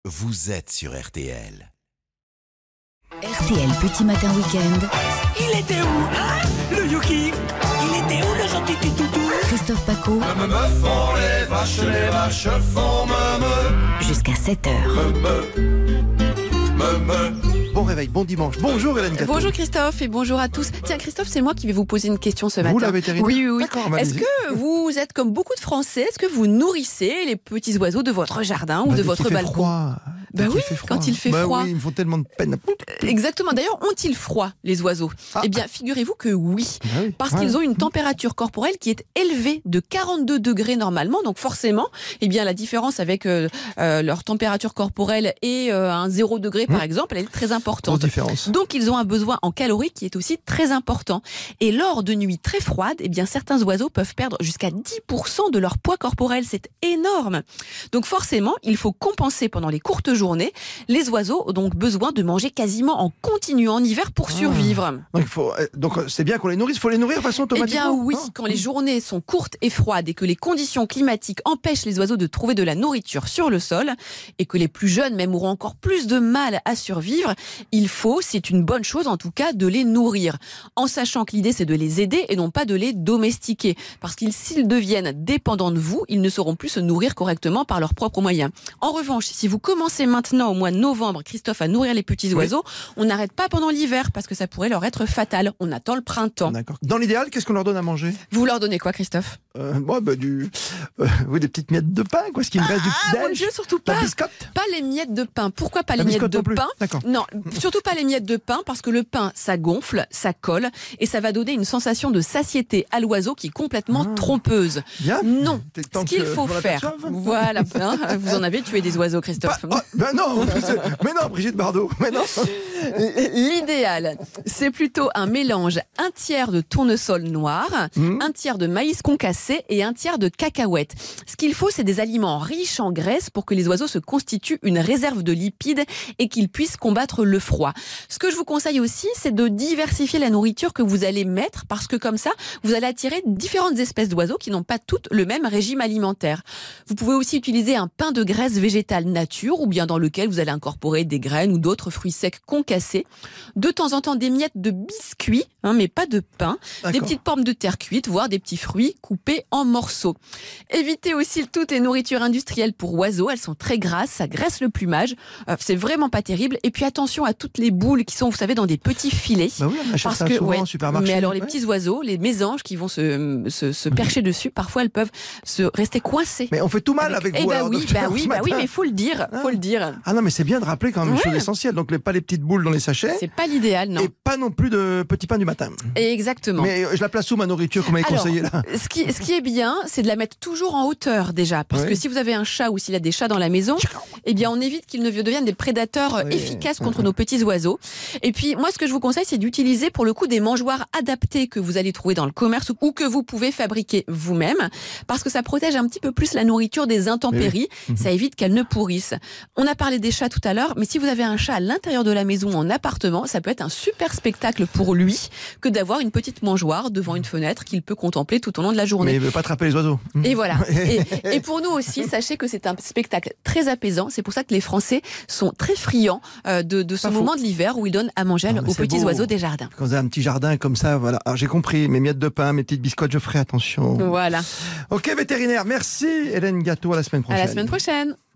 vous êtes sur RTL. RTL Petit Matin Week-end. Il était où, hein, le Yuki? Il était où, le gentil petit toutou? Christophe Paco. Me font les vaches font me. Jusqu'à 7h. Bon réveil, bon dimanche. Bonjour Hélène Gâteau. Bonjour Christophe et bonjour à tous. Tiens Christophe, c'est moi qui vais vous poser une question ce matin. Vous la vétérinaire? Oui. D'accord, bah, Est-ce allez-y. que vous êtes comme beaucoup de Français, est-ce que vous nourrissez les petits oiseaux de votre jardin ou de votre balcon? Bah oui, quand il fait froid. Oui, ils me font tellement de peine. Exactement. D'ailleurs, ont-ils froid, les oiseaux? Eh bien, figurez-vous que oui. Bah oui. Parce qu'ils ont une température corporelle qui est élevée de 42 degrés normalement. Donc forcément, eh bien, la différence avec leur température corporelle et un 0 degré, par exemple, elle est très importante. Grosse différence. Donc, ils ont un besoin en calories qui est aussi très important. Et lors de nuits très froides, eh bien, certains oiseaux peuvent perdre jusqu'à 10% de leur poids corporel. C'est énorme. Donc, forcément, il faut compenser pendant les courtes journées. Les oiseaux ont donc besoin de manger quasiment en continu en hiver pour survivre. Donc c'est bien qu'on les nourrisse. Il faut les nourrir de façon Eh automatique. bien oui, quand les journées sont courtes et froides et que les conditions climatiques empêchent les oiseaux de trouver de la nourriture sur le sol et que les plus jeunes même auront encore plus de mal à survivre, il faut, c'est une bonne chose en tout cas, de les nourrir. En sachant que l'idée c'est de les aider et non pas de les domestiquer. Parce qu'ils s'ils deviennent dépendants de vous, ils ne sauront plus se nourrir correctement par leurs propres moyens. En revanche, si vous commencez maintenant au mois de novembre, Christophe, à nourrir les petits oiseaux, on n'arrête pas pendant l'hiver parce que ça pourrait leur être fatal. On attend le printemps. D'accord. Dans l'idéal, qu'est-ce qu'on leur donne à manger? Vous leur donnez quoi, Christophe? Des petites miettes de pain, quoi. Ce qui me reste du petit Mon Dieu, surtout La pas. biscotte. Pas les miettes de pain. Pourquoi pas les La miettes biscotte de non plus. pain? D'accord. Non, surtout pas les miettes de pain parce que le pain, ça gonfle, ça colle et ça va donner une sensation de satiété à l'oiseau qui est complètement trompeuse. Bien. Non, Tant ce qu'il que faut je m'en faire, aperçoive. voilà, hein, vous en avez tué des oiseaux, Christophe. Ben non, mais non, Brigitte Bardot, mais non. L'idéal, c'est plutôt un mélange, un tiers de tournesol noir, un tiers de maïs concassé et un tiers de cacahuètes. Ce qu'il faut, c'est des aliments riches en graisse pour que les oiseaux se constituent une réserve de lipides et qu'ils puissent combattre le froid. Ce que je vous conseille aussi, c'est de diversifier la nourriture que vous allez mettre parce que comme ça, vous allez attirer différentes espèces d'oiseaux qui n'ont pas toutes le même régime alimentaire. Vous pouvez aussi utiliser un pain de graisse végétale nature ou bien dans lequel vous allez incorporer des graines ou d'autres fruits secs concassés. De temps en temps, des miettes de biscuits, mais pas de pain. D'accord. Des petites pommes de terre cuites, voire des petits fruits coupés en morceaux. Évitez aussi toutes les nourritures industrielles pour oiseaux. Elles sont très grasses, ça graisse le plumage. C'est vraiment pas terrible. Et puis attention à toutes les boules qui sont, vous savez, dans des petits filets. Bah oui, on achète ça souvent au supermarché. Mais alors les Ouais. petits oiseaux, les mésanges qui vont se percher dessus, parfois elles peuvent se rester coincées. Mais on fait tout mal avec Eh vous. bah alors, oui, docteur, ce matin. mais faut le dire, faut le dire. Ah non, mais c'est bien de rappeler quand même une Ouais. chose essentielle. Donc pas les petites boules dans les sachets. C'est pas l'idéal, non. Et pas non plus de petits pains du matin. Exactement. Mais je la place où ma nourriture qu'on m'avait Alors, conseillé là? ce qui est bien, c'est de la mettre toujours en hauteur déjà. Parce Oui. que si vous avez un chat ou s'il y a des chats dans la maison, eh bien on évite qu'ils ne deviennent des prédateurs Oui. efficaces contre nos petits oiseaux. Et puis moi ce que je vous conseille, c'est d'utiliser pour le coup des mangeoires adaptés que vous allez trouver dans le commerce ou que vous pouvez fabriquer vous-même. Parce que ça protège un petit peu plus la nourriture des intempéries. Ça évite qu'elle ne pourrisse. On a parlé des chats tout à l'heure, mais si vous avez un chat à l'intérieur de la maison en appartement, ça peut être un super spectacle pour lui que d'avoir une petite mangeoire devant une fenêtre qu'il peut contempler tout au long de la journée. Mais il veut pas attraper les oiseaux. Et voilà. Et pour nous aussi, sachez que c'est un spectacle très apaisant. C'est pour ça que les Français sont très friands de ce Pas moment faux. de l'hiver où ils donnent à manger Ah, mais aux c'est petits beau. oiseaux des jardins. Quand vous avez un petit jardin comme ça, voilà. Alors j'ai compris, mes miettes de pain, mes petites biscottes, je ferai attention. Voilà. Ok, vétérinaire, merci Hélène Gâteau, à la semaine À prochaine. la semaine prochaine.